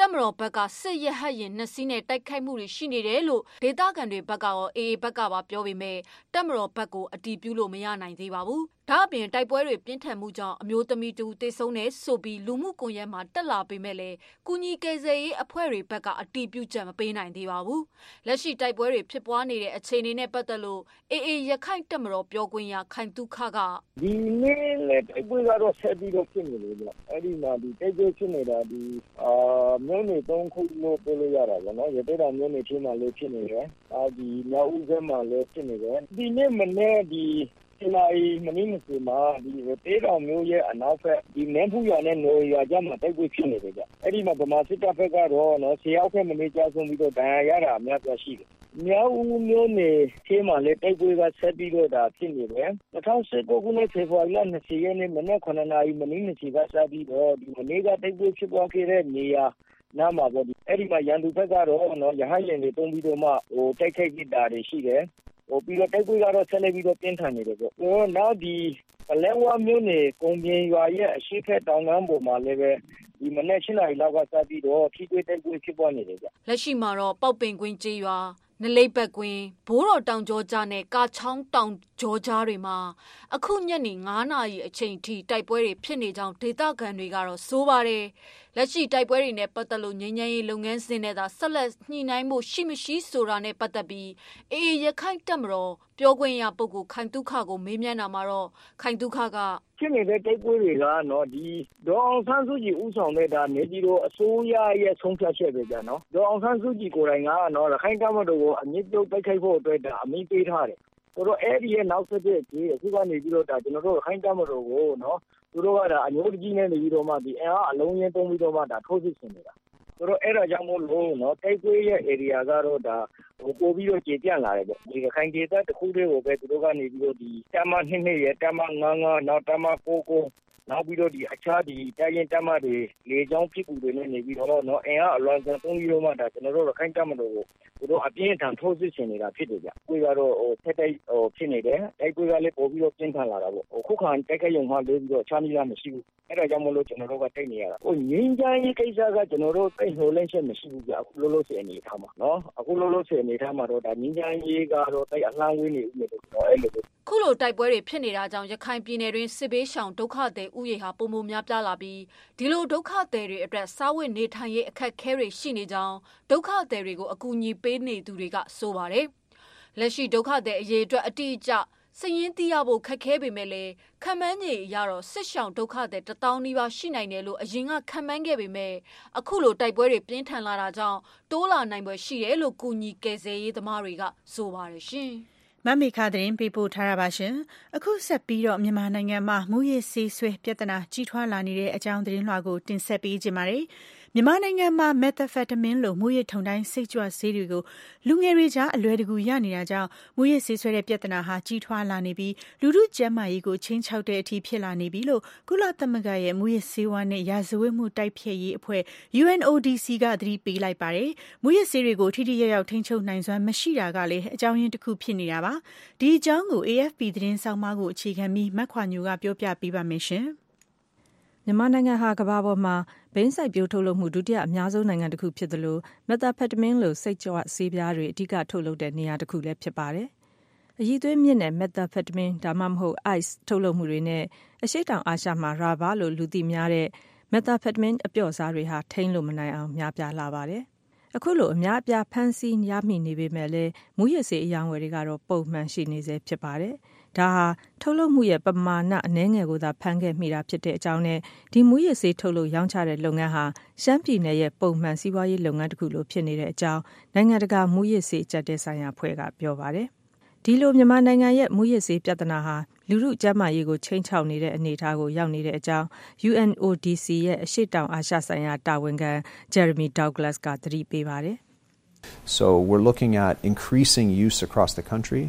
တပ်မတော်ဘက်ကစစ်ရဟတ်ရင်2စီးနဲ့တိုက်ခိုက်မှုတွေရှိနေတယ်လို့ဒေသခံတွေဘက်ကရော AA ဘက်ကပါပြောပေမဲ့တပ်မတော်ဘက်ကိုအတည်ပြုလို့မရနိုင်သေးပါဘူး။ဒါအပြင်တိုက်ပွဲတွေပြင်းထန်မှုကြောင့်အမျိုးသမီးတူသေဆုံးနေဆိုပြီးလူမှုကွန်ရက်မှာတက်လာပေမဲ့လည်းကုညီကယ်ဆယ်ရေးအဖွဲ့တွေဘက်ကအတည်ပြုချက်မပေးနိုင်သေးပါဘူး။လက်ရှိတိုက်ပွဲတွေဖြစ်ပွားနေတဲ့အခြေအနေနဲ့ပတ်သက်လို့ AA ရခိုင်တပ်မတော်ပြောခွင့်ရခိုင်တုခကဒီနေ့လည်းတိုက်ပွဲကတော့ဆက်ပြီးတော့ဖြစ်နေလို့ဗျ။အဲ့ဒီမှာဒီတိုက်ပွဲဖြစ်နေတာမြို့နယ်3ခုလို့ပြောလို့ရတာပေါ့နော်။ရသေ့တောင်မြို့နယ်ထဲမှာလည်းဖြစ်နေတယ်။ဒီမြောက်ဦးဘက်မှာလည်းဖြစ်နေတယ်။ဒီနေ့မနေ့ဒီမင်း20မှာဒီတေးတော်မျိုးရဲ့အနောက်ဘက်ဒီမင်းဖူးရွာနဲ့နိုရွာကြားမှာတိုက်ပွဲဖြစ်နေတယ်ကြ။အဲ့ဒီမှာဗမာစစ်တပ်ဘက်ကတော့နော်10ယောက်ခန့်မနေကြဆုံးပြီးတော့ဒဏ်ရာရတာအများကြီးရှိတယ်။မြောက်ဦးမျိုးနယ်ထဲမှာလည်းတိုက်ပွဲကဆက်ပြီးတော့ဒါဖြစ်နေတယ်။2019ခုနှစ်ဖေဖော်ဝါရီလ20ရက်နေ့မနေ့9နာရီမင်း20ကစပြီးတော့ဒီမနေ့ကတိုက်ပွဲဖြစ်ပွားခဲ့တဲ့နေရာနားမှာပေါ့ဒီအဲ့ဒီမှာရန်သူဘက်ကတော့နော်ရဟတ်ယာဉ်တွေတုံးပြီးတော့မှတိုက်ခိုက်ကြတာတွေရှိတယ်။ပြီးတော့တိုက်ပွဲကတော့ဆက်လက်ပြီးတော့ပြင်းထန်နေတယ်ပေါ့။နောက်ဒီပလဲဝါမြို့နယ်ကုန်းပြင်းရွာရဲ့အရှိတ်ဖက်တောင်တန်းပေါ်မှာလည်းပဲဒီမနေ့7နာရီလောက်ကစပြီးတော့ထိတွေ့တိုက်ပွဲဖြစ်ပွားနေတယ်ဗျ။လက်ရှိမှာတော့ပေါက်ပင်ကွင်းကျေးရွာနလိပ်ဘက်ကွင်းဘိုးတော်တောင်ကျောကြားနဲ့ကာချောင်းတောင်ကျောကြားတွေမှာအခုညနေ9နာရီအချိန်ထိတိုက်ပွဲတွေဖြစ်နေကြောင်းဒေသခံတွေကတော့ဆိုပါတယ်။လက်ရှိတိုက်ပွဲတွေနဲ့ပတ်သက်လို့ငြိမ်းချမ်းရေးလုပ်ငန်းစဉ်နဲ့သာဆက်လက်ညှိနှိုင်းမှုရှိမရှိဆိုတာနဲ့ပတ်သက်ပြီးAAရခိုင်တပ်မတော်ပြောခွင့်ရပုဂ္ဂိုလ်ခိုင်တုခကိုမေးမြန်းတာမှာတော့ခိုင်တုခကဖြစ်နေတဲ့တိုက်ပွဲတွေကနော်ဒီဒေါ်အောင်ဆန်းစုကြည်ဦးဆောင်တဲ့ဒါနေပြည်တော်အစိုးရရဲ့ဆုံးဖြတ်ချက်ပဲကြာနော်ဒေါ်အောင်ဆန်းစုကြည်ကိုယ်တိုင်ကနော်ရခိုင်တပ်မတော်ကိုအမြင့်ပြုတ်တိုက်ခိုက်ဖို့အတွက်ဒါအမိန့်ပေးထားတယ်ဆိုတော့အဲ့ဒီရဲ့နောက်ဆက်တွဲကြီးအခုကနေပြီးတော့ဒါကျွန်တော်တို့ရခိုင်တပ်မတော်ကိုနော်သူတို့ကဒါအမျိုးကြီးနဲ့နေပြီးတော့မှဒီအင်အားအလုံးရင်းသုံးပြီးတော့မှဒါထိုးစစ်ဆင်နေတာဆိုတော့အဲ့ဒါကြောင့်မို့လို့နော်တိုက်ပွဲရဲ့ area ကတော့ဒါပို့ပြီးတော့ကျေပြန့်လာတယ်ပေါ့ဒီခိုင်ဒေသတစ်ခုတည်းကိုပဲသူတို့ကနေပြီးတော့ဒီတမ2ရဲ့တမ99နောက်တမ99နောက်ပြီးတော့ဒီအခြားဒီတိုင်းရင်တမတွေလေချောင်းဖြစ်ကူတွေနဲ့နေပြီးတော့နော်အင်အားအလွန်ဆုံးသုံးပြီးတော့မှဒါကျွန်တော်တို့ခိုင်တမတော်ကိုသူတို့အပြင်းထန်ထိုးစစ်ဆင်နေတာဖြစ်တယ်ဗျကိုယ်ကတော့ဖက်တိုက်ဖြစ်နေတယ်တိုက်ပွဲကလည်းပို့ပြီးတော့ပြင်းထန်လာတာပေါ့ခုခံတိုက်ခိုက်ရုံမှလေးပြီးတော့ချားနီလာမရှိဘူးအဲ့ဒါကြောင့်မလို့ကျွန်တော်တို့ကတိုက်နေရတာငင်းချမ်းရေးကိစ္စကကျွန်တော်တို့တိတ်ဟိုလင်းချက်မရှိဘူးဗျအခုလုံးလုံးစင်အနေထားမှာနော်အခုလုံးလုံးစင်အနေထားမှာတော့ဒါငင်းချမ်းရေးကတော့တိတ်အလှမ်းဝေးနေဦးမယ်လို့ကျွန်တော်အဲ့လိုခုလိုတိုက်ပွဲတွေဖြစ်နေတာကြောင့်ရခိုင်ပြည်နယ်တွင်စစ်ဘေးရှောင်ဒုက္ခသည်ဥယျာဉ်ဟာပုံမများပြားလာပြီးဒီလိုဒုက္ခသည်တွေအတွက်စားဝတ်နေထိုင်ရေးအခက်အခဲတွေရှိနေကြောင်းဒုက္ခသည်တွေကိုအကူအညီပေးနေသူတွေကဆိုပါတယ်။လက်ရှိဒုက္ခသည်အရေးအတွက်အတိအကျစည်ရင်းသိရဖို့ခက်ခဲပေမဲ့လည်းခံမှန်းခြေအရတော့စစ်ရှောင်ဒုက္ခသည်1000နီးပါးရှိနိုင်တယ်လို့အရင်ကခံမှန်းခဲ့ပေမဲ့အခုလိုတိုက်ပွဲတွေပြင်းထန်လာတာကြောင့်တိုးလာနိုင်ပွဲရှိတယ်လို့ကုညီကယ်ဆယ်ရေးသမားတွေကဆိုပါတယ်ရှင်။မမေခသတင်းပေးပို့ထားတာပါရှင်။အခုဆက်ပြီးတော့မြန်မာနိုင်ငံမှာမူရစ်ဆေးဆွဲပြဿနာကြီးထွားလာနေတဲ့အကြောင်းသတင်းလွှာကိုတင်ဆက်ပေးကြပါမယ်။မြန်မာနိုင်ငံမှာမက်သ်ဖက်တမင်းလိုမူရစ်ထုံတိုင်းစိတ်ကြွဆေးတွေကိုလူငယ်တွေကြားအလွယ်တကူရနေတာကြောင့်မူရစ်ဆေးဆွဲတဲ့ပြဿနာဟာကြီးထွားလာနေပြီးလူထုကျန်းမာရေးကိုချိန်ချောက်တဲ့အထိဖြစ်လာနေပြီလို့ကုလသမဂ္ဂရဲ့မူရစ်ဆေးဝါးနဲ့ရာဇဝတ်မှုတိုက်ဖျက်ရေးအဖွဲ့ UNODC ကသတိပေးလိုက်ပါတယ်။မူရစ်ဆေးတွေကိုထိထိရောက်ရောက်ထိန်းချုပ်နိုင်စွမ်းမရှိတာကလည်းအကြောင်းရင်းတစ်ခုဖြစ်နေတာပါ။ဒီအကြောင်းကို AFP သတင်းဆောင်းပါးကိုအခြေခံပြီးမက်ခွာညိုကပြောပြပေးပါမယ်ရှင်။မြန်မာနိုင်ငံဟာကမ္ဘာပေါ်မှာဘိန်းစိုက်ပျိုးထုတ်လုပ်မှုဒုတိယအများဆုံးနိုင်ငံတစ်ခုဖြစ်သလိုမက်သ်ဖက်တမင်းလိုစိတ်ကြွဆေးပြားတွေအဓိကထုတ်လုပ်တဲ့နေရာတစ်ခုလည်းဖြစ်ပါတယ်။အရည်သွေးမြင့်တဲ့မက်သ်ဖက်တမင်းဒါမှမဟုတ် ICE ထုတ်လုပ်မှုတွေနဲ့အရှေ့တောင်အာရှမှာရာဘာလို့လူသိများတဲ့မက်သ်ဖက်တမင်းအပျော့စားတွေဟာထိန်းလို့မနိုင်အောင်များပြားလာပါတယ်။အခုလိုအများအပြားဖမ်းဆီးရမိနေပေမဲ့လည်းမူရစ်ဆေးအယောင်ဝယ်တွေကတော့ပုံမှန်ရှိနေစေဖြစ်ပါတယ်။ဒါဟာထုတ်လုပ်မှုရဲ့ပမာဏအနည်းငယ်ကိုသာဖမ်းခဲ့မိတာဖြစ်တဲ့အကြောင်းနဲ့ဒီမူရစ်ဆေးထုတ်လုပ်ရောင်းချတဲ့လုပ်ငန်းဟာရှမ်းပြည်နယ်ရဲ့ပုံမှန်စီးပွားရေးလုပ်ငန်းတစ်ခုလိုဖြစ်နေတဲ့အကြောင်းနိုင်ငံတကာမူရစ်ဆေးအကြပ်တဲဆိုင်ရာအဖွဲ့ကပြောပါတယ်။ဒီလိုမြန်မာနိုင်ငံရဲ့မူရစ်ဆေးပြဿနာဟာလူထုကျန်းမာရေးကိုချိန်ချောက်နေတဲ့အနေအထားကိုရောက်နေတဲ့အကြောင်း UNODC ရဲ့အရှေ့တောင်အာရှဆိုင်ရာတာဝန်ခံ Jeremy Douglas ကသတိပေးပါတယ်။ So we're looking at increasing use across the country.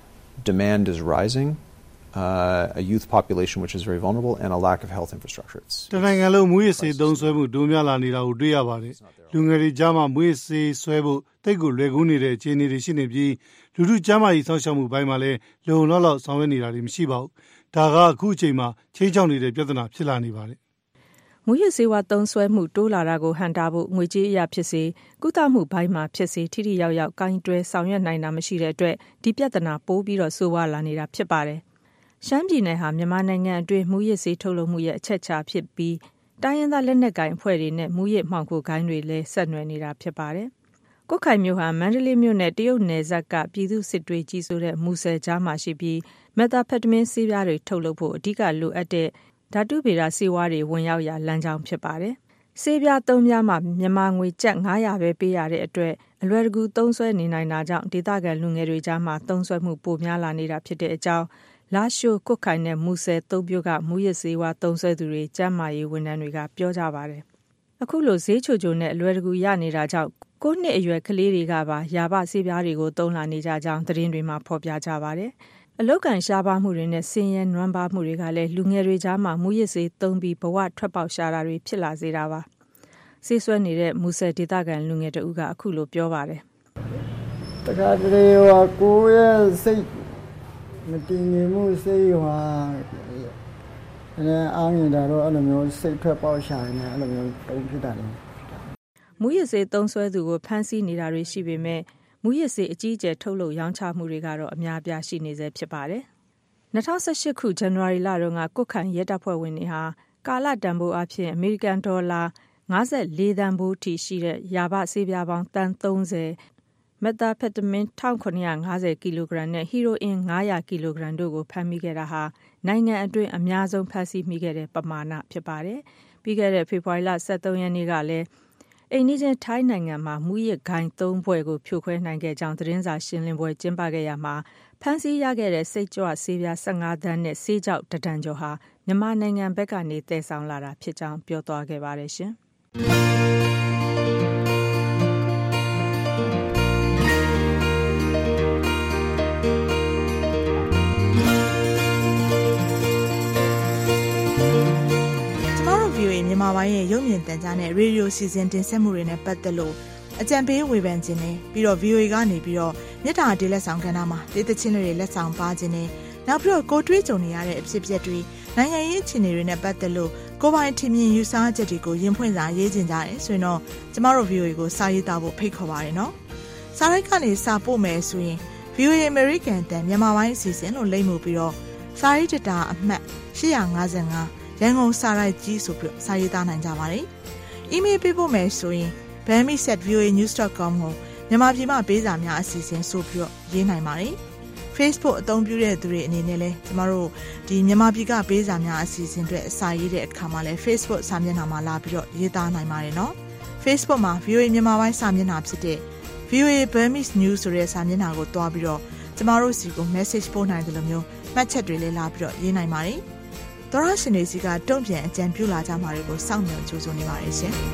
Demand is rising, a youth population which is very vulnerable, and a lack of health infrastructure. တနိုင်ငံလုံးမူရစ်ဆေးသုံးစွဲမှုတိုးများလာနေတာကိုတွေ့ရပါတယ်။လူငယ်တွေကြားမှာမူရစ်ဆေးဆွဲဖို့တိတ်ကိုလွယ်ကူးနေတဲ့အခြေအနေတွေရှိနေပြီးလူထုကျန်းမာရေးစောင့်ရှောက်မှုပိုင်းမှာလည်းလုံလောက်လောက်ဆောင်ရွက်နေတာတွေမရှိပါဘူး။ဒါကအခုအချိန်မှာချိန်ချောက်နေတဲ့ပြဿနာဖြစ်လာနေပါတယ်။မူရစ်ဆေးဝါးသုံးစွဲမှုတိုးလာတာကိုဟန့်တားဖို့ငွေကြေးအရာဖြစ်စေကုသမှုဘိုင်းမှာဖြစ်စေထိထိရောက်ရောက်ကိုင်တွယ်ဆောင်ရွက်နိုင်တာမရှိတဲ့အတွက်ဒီပြဿနာပိုပြီးတော့ဆိုးဝါးလာနေတာဖြစ်ပါတယ်။ရှမ်းပြည်နယ်ဟာမြန်မာနိုင်ငံအတွင်းမူရစ်ဆေးထုတ်လုပ်မှုရဲ့အချက်အခြာဖြစ်ပြီးတိုင်းရင်းသားလက်နက်ကိုင်အဖွဲ့တွေနဲ့မူရစ်မှောင်ခိုဂိုဏ်းတွေလည်းဆက်နွယ်နေတာဖြစ်ပါတယ်။ကွတ်ခိုင်မြို့ဟာမန္တလေးမြို့နဲ့တရုတ်နယ်စပ်ကပြည်သူစစ်တွေကြီးစိုးတဲ့မူဆယ်ကြားမှာရှိပြီးမက်သာဖက်တမင်းဆေးပြားတွေထုတ်လုပ်ဖို့အဓိကလိုအပ်တဲ့ဓာတုဗေဒဆေးဝါးတွေဝင်ရောက်ရာလမ်းကြောင်းဖြစ်ပါတယ်။ဆေးပြား3ပြားမှာမြန်မာငွေကျပ်900ပဲပေးရတဲ့အတွက်အလွယ်တကူသုံးစွဲနေနိုင်တာကြောင့်ဒေသခံလူငယ်တွေကြားမှာသုံးစွဲမှုပိုများလာနေတာဖြစ်တဲ့အကြောင်းလာရှိုးကွတ်ခိုင်နဲ့မူဆယ်3မြို့ကမူရစ်ဆေးဝါးသုံးစွဲသူတွေကျန်းမာရေးဝန်ထမ်းတွေကပြောကြပါတယ်။အခုလိုဈေးချိုချိုနဲ့အလွယ်တကူရနေတာကြောင့်9နှစ်အရွယ်ကလေးတွေကပါယာဘဆေးပြားတွေကိုသုံးလာနေကြကြောင်းသတင်းတွေမှာဖော်ပြကြပါတယ်။အလုတ်ကန်ရှားပါမှုတွေနဲ့ဆင်းရဲနွမ်းပါမှုတွေကလည်းလူငယ်တွေကြားမှာမူရစ်ဆေးသုံးပြီးဘဝထွက်ပေါက်ရှာတာတွေဖြစ်လာစေတာပါ။ဆေးဆွဲနေတဲ့မူဆယ်ဒေသခံလူငယ်တဦးကအခုလိုပြောပါတယ်။တခါတလေကိုရဲ့စိတ်မတည်ငြိမ်မှုစိတ်အားငယ်တာတော့အဲ့လိုမျိုးစိတ်ထွက်ပေါက်ရှာနေအဲ့လိုမျိုးတုံးဖြစ်တာလေ။မူရစ်ဆေးသုံးစွဲသူကိုဖမ်းဆီးနေတာတွေရှိပေမဲ့မူရစ်ဆေးအကြီးအကျယ်ထုတ်လုပ်ရောင်းချမှုတွေကတော့အများအပြားရှိနေဆဲဖြစ်ပါတယ်။2018ခုဇန်နဝါရီလတုန်းကကွတ်ခိုင်ရဲတပ်ဖွဲ့ဝင်တွေဟာကာလတန်ဖိုးအဖြစ်အမေရိကန်ဒေါ်လာ54သန်းဖိုးထိရှိတဲ့ယာဘဆေးပြားပေါင်းတန်30မက်သာဖက်တမင်း1750ကီလိုဂရမ်နဲ့ဟီရိုအင်900ကီလိုဂရမ်တို့ကိုဖမ်းမိခဲ့တာဟာနိုင်ငံအတွင်းအများဆုံးဖမ်းဆီးမိခဲ့တဲ့ပမာဏဖြစ်ပါတယ်။ပြီးခဲ့တဲ့ဖေဖော်ဝါရီလ23ရက်နေ့ကလည်းအိန္ဒိယထိုင်းနိုင်ငံမှာမူရစ်ဂိုဏ်3ဘွဲ့ကိုဖြိုခွဲနိုင်ခဲ့ကြောင်းသတင်းစာရှင်းလင်းပွဲကျင်းပခဲ့ရမှာဖမ်းဆီးရခဲ့တဲ့စိတ်ကြွဆေးပြား15သန်းနဲ့ဆေးကြောက်တဒံကျော်ဟာမြန်မာနိုင်ငံဘက်ကနေတည်ဆောင်လာတာဖြစ်ကြောင်းပြောသွားခဲ့ပါတယ်ရှင်။မြန်မာပိုင်းရဲ့ရုပ်မြင်သံကြားနဲ့ရေဒီယိုစီစဉ်တင်ဆက်မှုတွေနဲ့ပတ်သက်လို့အကြံပေးဝေဖန်ခြင်းနဲ့ပြီးတော့ VOA ကနေပြီးတော့မြစ်တာဒေးလက်ဆောင်ကဏ္ဍမှာဒေသချင်းတွေလက်ဆောင်ပါခြင်းနဲ့နောက်ပြီးတော့ကိုတွေးကြုံနေရတဲ့အဖြစ်အပျက်တွေနိုင်ငံရေးအခြေအနေတွေနဲ့ပတ်သက်လို့ကိုယ်ပိုင်ထင်မြင်ယူဆချက်တွေကိုရင်ဖွင့်စာရေးခြင်းကြတယ်ဆိုရင်တော့ကျမတို့ VOA ကိုစာရေးသားဖို့ဖိတ်ခေါ်ပါရနော်။စာရိုက်ကနေစာပို့မယ်ဆိုရင် VOA American တန်မြန်မာပိုင်းအစီအစဉ်လို့လိမ့်မှုပြီးတော့စာရေးတတာအမှတ်855ရန်ကုန်စာရိုက်ကြီးဆိုပြီးစာရေးသားနိုင်ကြပါတယ်။ email ပေးဖို့မယ်ဆိုရင် bami@voanews.com ကိုမြန်မာပြည်မှာပေးစာများအစီအစဉ်ဆိုပြီးရေးနိုင်ပါတယ်။ Facebook အသုံးပြုတဲ့သူတွေအနေနဲ့လည်းကျမတို့ဒီမြန်မာပြည်ကပေးစာများအစီအစဉ်တွေအစာရေးတဲ့အခါမှာလည်း Facebook စာမျက်နှာမှာလာပြီးတော့ရေးသားနိုင်ပါတယ်နော်။ Facebook မှာ VOA မြန်မာပိုင်းစာမျက်နှာဖြစ်တဲ့ VOA Burmese News ဆိုတဲ့စာမျက်နှာကိုတွားပြီးတော့ကျမတို့စီကို message ပို့နိုင်တယ်လို့မျိုးမှတ်ချက်တွေလည်းလာပြီးတော့ရေးနိုင်ပါတယ်။သောရရှင်တွေစီကတုံ့ပြန်အကြံပြုလာကြမှာတွေကိုစောင့်မျှော်ကြိုးစားနေပါတယ်ရှင်။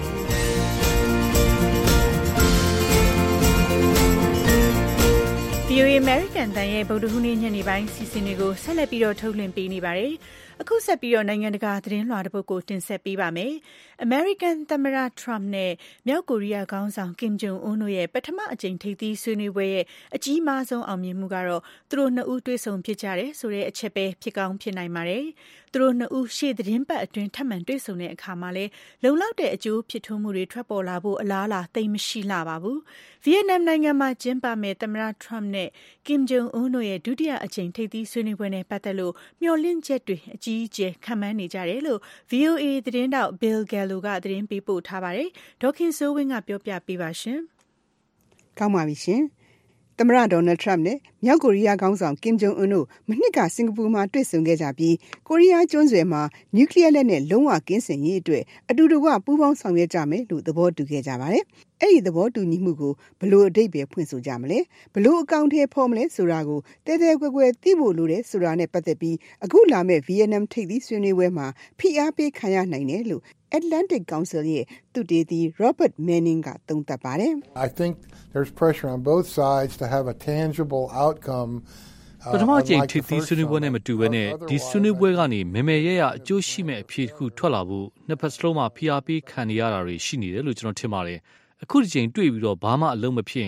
VOA American တန်ရဲ့ဗုဒ္ဓဟူးနေ့ညနေပိုင်းစီစဉ်တွေကိုဆက်လက်ပြီးတော့ထုတ်လွှင့်ပေးနေပါတယ်။အခုဆက်ပြီးတော့နိုင်ငံတကာသတင်းလွှာတစ်ပုဒ်ကိုတင်ဆက်ပေးပါမယ်။ American သမ္မတ Trump နဲ့မြောက်ကိုရီးယားခေါင်းဆောင် Kim Jong Un တို့ရဲ့ပထမအကြိမ်ထိပ်သီးဆွေးနွေးပွဲရဲ့အကြီးမားဆုံးအောင်မြင်မှုကတော့သူတို့နှစ်ဦးတွေ့ဆုံဖြစ်ကြတယ်ဆိုတဲ့အချက်ပဲဖြစ်ကောင်းဖြစ်နိုင်ပါတယ်။သူတို့နှစ်ဦးရှေ့သတင်းပတ်အတွင်းထပ်မံတွေ့ဆုံတဲ့အခါမှာလည်းလုံလောက်တဲ့အကျိုးဖြစ်ထွန်းမှုတွေထွက်ပေါ်လာဖို့အလားအလာသိပ်မရှိလှပါဘူး။ဗီယက်နမ်နိုင်ငံမှာကျင်းပမဲ့သမ္မတ Trump နဲ့ Kim Jong Un တို့ရဲ့ဒုတိယအကြိမ်ထိပ်သီးဆွေးနွေးပွဲနဲ့ပတ်သက်လို့မျှော်လင့်ချက်တွေအကြီးအကျယ်ခန့်မှန်းနေကြတယ်လို့ VOA သတင်းတောက် Bill Gallo ကသတင်းပေးပို့ထားပါတယ်။ဒေါခင်စိုးဝင်းကပြောပြပေးပါရှင်။ကောင်းပါပြီရှင်။သမ္မတဒေါ်နယ်ထရမ့်နဲ့မြောက်ကိုရီးယားခေါင်းဆောင်ကင်ဂျုံအွန်းတို့မနှစ်ကစင်ကာပူမှာတွေ့ဆုံခဲ့ကြပြီးကိုရီးယားကျွန်းဆွယ်မှာနျူကလ িয়ার လက်နက်လုံးဝကင်းစင်ရေးအတွက်အတူတကွပူးပေါင်းဆောင်ရွက်ကြမယ်လို့သဘောတူခဲ့ကြပါတယ်။အဲ့ဒီသဘောတူညီမှုကိုဘလို့အဓိပ္ပာယ်ဖွင့်ဆိုကြမလဲဘလို့အကောင့်ထဲဖော်မလဲဆိုတာကိုတဲတဲကွယ်ကွယ်သိဖို့လိုတယ်ဆိုတာနဲ့ပတ်သက်ပြီးအခုလာမဲ့ဗီယက်နမ်ထိပ်သီးဆွေးနွေးပွဲမှာဖိအားပေးခံရနိုင်တယ်လို့ Atlantic Council ရဲ့သုတေသီ Robert Manning ကသုံးသပ်ပါတယ်။ I think there's pressure on both sides to have a tangible outcome ပထမအကြိမ်ထိပ်သီးဆွေးနွေးပွဲနဲ့မတူဘဲနဲ့ဒီဆွေးနွေးပွဲကနေမဲမဲရရအကျိုးရှိမဲ့အဖြေတစ်ခုထွက်လာဖို့နှစ်ဖက်စလုံးမှာဖိအားပေးခံရတာတွေရှိနေတယ်လို့ကျွန်တော်ထင်ပါတယ်။အခုဒီချိန်တွေ့ပြီးတော့ဘာမှအလုံးမဖြစ်ရင်လည်း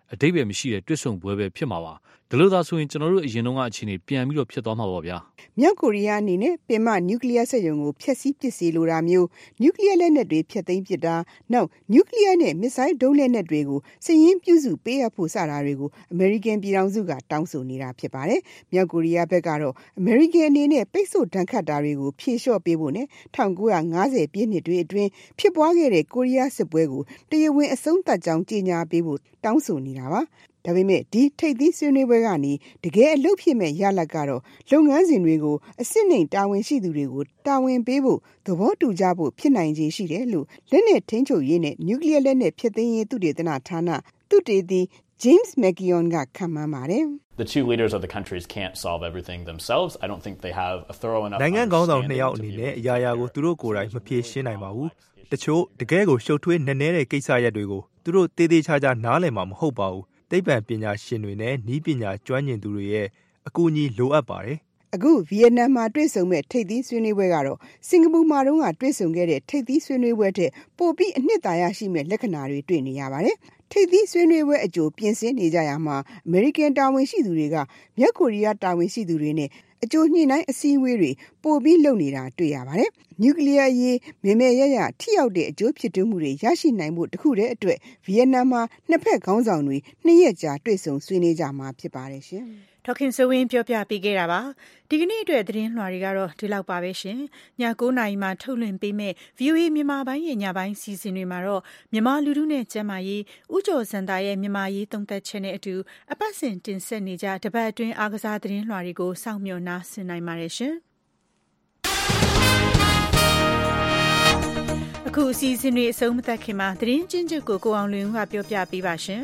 အတိတ်ပဲမရှိတဲ့တွစ်ဆုံပွဲပဲဖြစ်မှာပါဒီလိုသာဆိုရင်ကျွန်တော်တို့အရင်တုန်းကအခြေအနေပြန်ပြီးတော့ဖြစ်သွားမှာပါဗျာမြောက်ကိုရီးယားအနေနဲ့ပင်မနျူကလ িয়ার စက်ရုံကိုဖျက်ဆီးပစ်စေလိုတာမျိုးနျူကလ িয়ার လက်နက်တွေဖျက်သိမ်းပစ်တာနောက်နျူကလ িয়ার နဲ့မစ်ဆိုင်းဒုံးလက်နက်တွေကိုစည်ရင်းပြုစုပေးအပ်ဖို့စတာတွေကိုအမေရိကန်ပြည်ထောင်စုကတောင်းဆိုနေတာဖြစ်ပါတယ်မြောက်ကိုရီးယားဘက်ကတော့အမေရိကန်အနေနဲ့ပိတ်ဆို့ဒဏ်ခတ်တာတွေကိုဖြေလျှော့ပေးဖို့နဲ့1950ပြည့်နှစ်တွေအတွင်းဖြစ်ပွားခဲ့တဲ့ကိုရီးယားစစ်ပွဲကိုတရားဝင်အဆုံးသတ်ကြောင်းကြေညာပေးဖို့တောင်းဆိုနေတာပါဒါပေမဲ့ဒီထိပ်သီးဆွေးနွေးပွဲကနေတကယ်အလုပ်ဖြစ်မဲ့ရလဒ်ကတော့လုပ်ငန်းစဉ်တွေကိုအစစ်နှိမ်တာဝန်ရှိသူတွေကိုတာဝန်ပေးဖို့သဘောတူကြဖို့ဖြစ်နိုင်ခြေရှိတယ်လို့လက်နက်ထိန်းချုပ်ရေးနဲ့နျူကလ িয়ার လက်နက်ဖျက်သိမ်းရေးသုတေသနဌာနသုတေသီ James McKeown ကခန့်မှန်းပါတယ် The two leaders of the countries can't solve everything themselves. I don't think they have a thorough enough နိုင်ငံကောင်းဆောင်နှစ်ယောက်အနေနဲ့အရာရာကိုသူတို့ကိုယ်တိုင်မဖြေရှင်းနိုင်ပါဘူးတချို့တကယ်ကိုရှုပ်ထွေးနက်နဲတဲ့ကိစ္စရပ်တွေကိုသူတို့တေးသေးချာချာနားလည်မှာမဟုတ်ပါဘူးသိပ္ပံပညာရှင်တွေနဲ့နည်းပညာကျွမ်းကျင်သူတွေရဲ့အကူအညီလိုအပ်ပါတယ်အခုဗီယက်နမ်မှာတွေ့ဆုံမဲ့ထိပ်သီးဆွေးနွေးပွဲကတော့စင်ကာပူမှာတုန်းကတွေ့ဆုံခဲ့တဲ့ထိပ်သီးဆွေးနွေးပွဲတဲ့ပိုပြီးအနှစ်သာရရှိမဲ့လက္ခဏာတွေတွေ့နေရပါတယ်ထိပ်သီးဆွေးနွေးပွဲအကျိုးပြင်ဆင်နေကြရမှာအမေရိကန်တာဝန်ရှိသူတွေကမြောက်ကိုရီးယားတာဝန်ရှိသူတွေနဲ့အကျိုးညှိနှိုင်းအစည်းအဝေးတွေပိုပြီးလုပ်နေတာတွေ့ရပါတယ်နျူကလ িয়ার ရေးမေမေရရထိရောက်တဲ့အကျိုးဖြစ်ထွန်းမှုတွေရရှိနိုင်ဖို့တခုတည်းအတွက်ဗီယက်နမ်မှာနှစ်ဖက်ခေါင်းဆောင်တွေ2ရက်ကြာတွေ့ဆုံဆွေးနွေးကြမှာဖြစ်ပါတယ်ရှင်ဒေါခင်စိုးဝင်းပြောပြပေးခဲ့တာပါဒီကနေ့အတွက်သတင်းလွှာတွေကတော့ဒီလောက်ပါပဲရှင်ည9:00 နာရီမှာထုတ်လွှင့်ပေးမယ့် VOA မြန်မာပိုင်းရဲ့ညပိုင်းစီစဉ်တွေမှာတော့မြန်မာလူထုနဲ့ကျန်းမာရေးဦးကျော်စံသားရဲ့မြန်မာရေးသုံးသပ်ချက်နဲ့အတူအပတ်စဉ်တင်ဆက်နေကြတပတ်အတွင်းအားကစားသတင်းလွှာတွေကိုစောင့်မျှော်နားဆင်နိုင်ပါတယ်ရှင်အခုအစီအစဉ်တွေအဆုံးမသတ်ခင်မှာသတင်းချင်းချုပ်ကိုအောင်လွင်ဦးကပြောပြပေးပါရှင်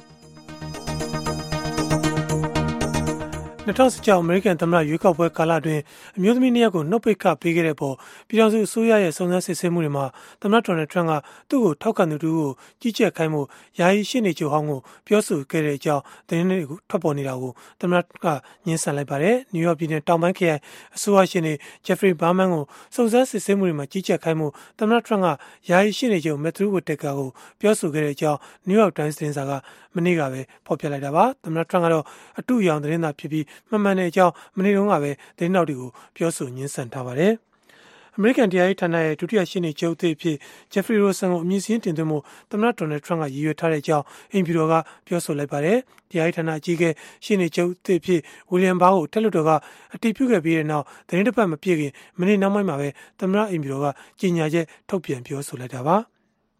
2016အမေရိကန်သမ္မတရွေးကောက်ပွဲကာလအတွင်းအမျိုးသမီး2ယောက်ကိုနှုတ်ပိတ်ခပေးခဲ့တဲ့ပေါ်ပြည်ထောင်စုအစိုးရရဲ့စုံစမ်းစစ်ဆေးမှုတွေမှာသမ္မတဒေါ်နယ်ထရန့်ကသူ့ကိုထောက်ခံသူတို့ကိုကြီးကြပ်ခိုင်းမှုယာယီရှေ့နေချုပ်ဟောင်းကိုပြောဆိုခဲ့တဲ့အကြောင်းသတင်းတွေထွက်ပေါ်နေတာကိုသမ္မတကညှင်းဆန်လိုက်ပါတယ်။နယူးယောက်ပြည်နယ်တောင်ပိုင်းခရိုင်အစိုးရရှေ့နေဂျက်ဖရီဘာမန်ကိုစုံစမ်းစစ်ဆေးမှုတွေမှာကြီးကြပ်ခိုင်းမှုသမ္မတထရန့်ကယာယီရှေ့နေချုပ်မက်သရူးဝစ်တက်ကာကိုပြောဆိုခဲ့တဲ့အကြောင်းနယူးယောက်တိုင်းစ်သတင်းစာကမနေ့ကပဲဖော်ပြလိုက်တာပါ။သမ္မတထရန့်ကတော့အတူရောင်သတင်းသာဖြစ်ပြီးမှန်မှန်တဲ့အကြောင်းမနေ့တုန်းကပဲသတင်းတောက်တွေကိုပြောဆိုညှင်းဆန်ထားပါတယ်။အမေရိကန်တရားရေးဌာနရဲ့ဒုတိယရှေ့နေချုပ်အသစ်ဖြစ်ဂျက်ဖရီရိုဆန်ကိုအမည်စာရင်းတင်သွင်းမှုသမ္မတဒေါ်နယ်ထရန့်ကရည်ရွယ်ထားတဲ့အကြောင်းအိမ်ဖြူတော်ကပြောဆိုလိုက်ပါတယ်။တရားရေးဌာနအကြီးအကဲရှေ့နေချုပ်အသစ်ဖြစ်ဝီလျံဘားကိုထက်လွှတ်တော်ကအတည်ပြုခဲ့ပြီးတဲ့နောက်သတင်းတစ်ပတ်မပြည့်ခင်မနေ့နောက်ပိုင်းမှာပဲသမ္မတအိမ်ဖြူတော်ကကြေညာချက်ထုတ်ပြန်ပြောဆိုလိုက်တာပါ။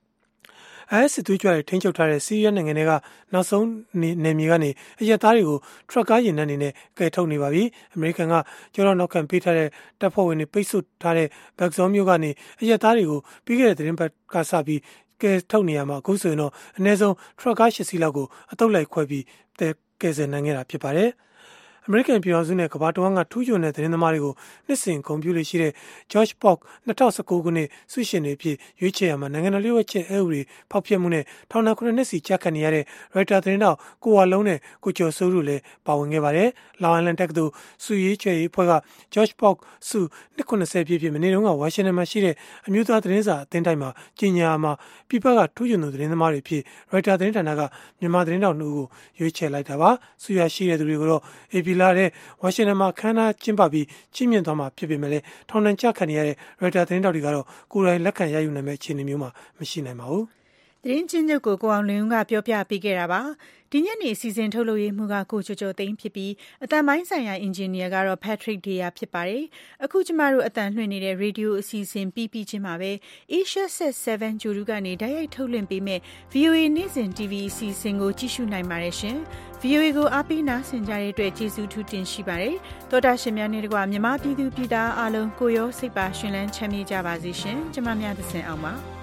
IS စစ်သွေးကြွတွေထိန်းချုပ်ထားတဲ့ဆီးရီးယားနိုင်ငံတွေကနောက်ဆုံးနယ်မြေကနေအရက်သားတွေကိုထရပ်ကားယာဉ်နဲ့ကယ်ထုတ်နေပါပြီ။အမေရိကန်ကကြောက်နောက်ခံပေးထားတဲ့တပ်ဖွဲ့ဝင်တွေပိတ်ဆို့ထားတဲ့ဘက်ဇောမြို့ကနေအရက်သားတွေကိုပြီးခဲ့တဲ့သတင်းပတ်ကစပြီးကယ်ထုတ်နေရမှာအခုဆိုရင်တော့အနည်းဆုံးထရပ်ကား8စီးလောက်ကိုအတုပ်လိုက်ခွဲပြီးကယ်ဆယ်နိုင်ခဲ့တာဖြစ်ပါတယ်။အမေရိကန်ပြည်ထောင်စုနဲ့ကမ္ဘာတဝန်းကထူးချွန်တဲ့သတင်းသမားတွေကိုနှစ်စဉ်ဂုဏ်ပြုလေးရှိတဲ့ George Polk 2019ခုနှစ်ဆုရှင်တွေအဖြစ်ရွေးချယ်ရမှာနိုင်ငံတော်လျှို့ဝှက်ချက်အဥပဒေဖောက်ဖျက်မှုနဲ့ထောင်ဒဏ်9နှစ်စီကြာခတ်နေရတဲ့ Reuters သတင်းတောက်ကိုဝါလုံးနဲ့ကိုကျော်စိုးတို့လည်းပါဝင်ခဲ့ပါတယ်။ Long Island တက္ကသိုလ်ဆုရေးချယ်ရေးအဖွဲ့က George Polk ဆု90ပြည့်မနေ့တုန်းကဝါရှင်တန်မှာရှိတဲ့အမျိုးသားသတင်းစာအသင်းတိုင်းမှာကြီးညာမှာပြည်ပကထူးချွန်သူသတင်းသမားတွေဖြစ် Reuters သတင်းဌာနကမြန်မာသတင်းတောက်2ဦးကိုရွေးချယ်လိုက်တာပါ။ဆုရရှိတဲ့သူတွေကိုတော့ APလာတဲ့ဝါရှင်တန်မှာခန်းနာကျင်းပပြီးချီးမြှင့်သွားမှာဖြစ်ပေမဲ့လည်းထောင်ဒဏ်ကျခံနေရတဲ့ Reuters သတင်းတောက်တွေကတော့ကိုယ်တိုင်လက်ခံရယူနိုင်မဲ့အခြေအနေမျိုးမှာမရှိနိုင်ပါဘူး။သတင်းချင်းချုပ်ကိုအောင်လွင်ဦးကပြောပြပေးခဲ့တာပါ။ဒီညနေအစီအစဉ်ထုတ်လုပ်ရေးမှူးကကိုကျော်ကျော်သိန်းဖြစ်ပြီးအတန်ပိုင်းဆိုင်ရာအင်ဂျင်နီယာကတော့ Patrick Deya ဖြစ်ပါတယ်။အခုကျမတို့အတန်လွှင့်နေတဲ့ရေဒီယိုအစီအစဉ်ပြီးချင်းမှာပဲ Asia Set 7ဂျိုရူကနေတိုက်ရိုက်ထုတ်လွှင့်ပေးမဲ့ VOA နေ့စဉ် TV အစီအစဉ်ကိုကြည့်ရှုနိုင်ပါတယ်ရှင်။ VOA ကိုအားပေးနားဆင်ကြတဲ့အတွက်ကျေးဇူးထူးတင်ရှိပါတယ်။သောတာရှင်များနဲ့တကွမြန်မာပြည်သူပြည်သားအားလုံးကိုရောစိတ်ပါရှင်လန်းချမ်းမြေ့ကြပါစေရှင်။ကျမများသစင်အောင်ပါ။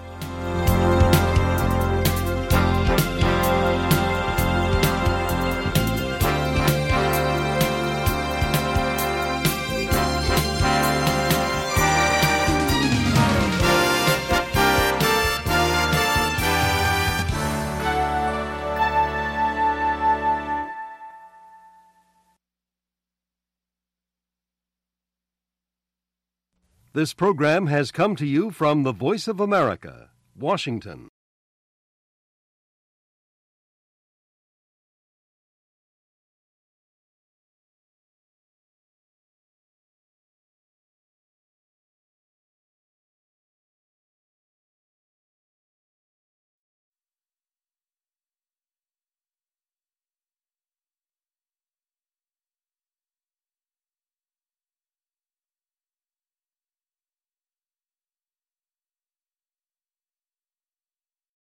This program has come to you from the Voice of America, Washington.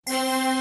။